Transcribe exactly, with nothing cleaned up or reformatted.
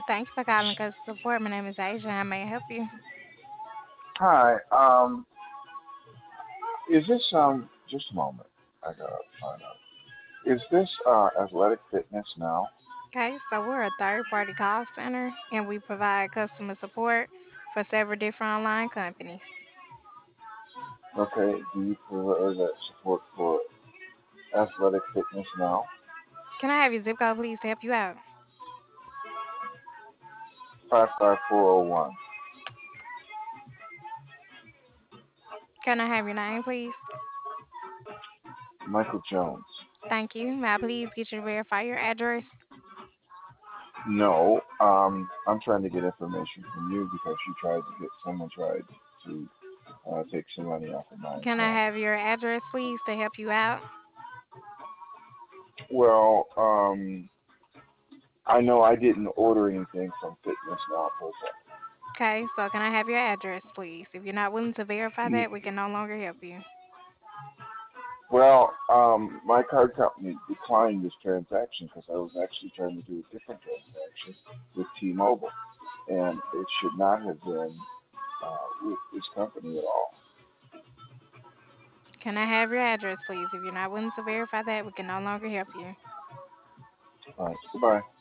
Thank you for calling customer support. My name is Asia. How may I help you? Hi. Um, is this um? Just a moment. I gotta find out. Is this uh athletic fitness now? Okay, so we're a third party call center and we provide customer support for several different online companies. Okay. Do you provide that support for athletic fitness now? Can I have your zip code, please, to help you out? Five five four zero one. Can I have your name, please? Michael Jones. Thank you. May I please get you to verify your address? No. Um, I'm trying to get information from you because you tried to get someone tried to uh, take some money off of my Can I account. have your address, please, to help you out? Well, um, I know I didn't order anything from Fitness Now per se. Okay, so can I have your address, please? If you're not willing to verify You, that, we can no longer help you. Well, um, my card company declined this transaction because I was actually trying to do a different transaction with T-Mobile, and it should not have been uh, with this company at all. Can I have your address, please? If you're not willing to verify that, we can no longer help you. All right, goodbye.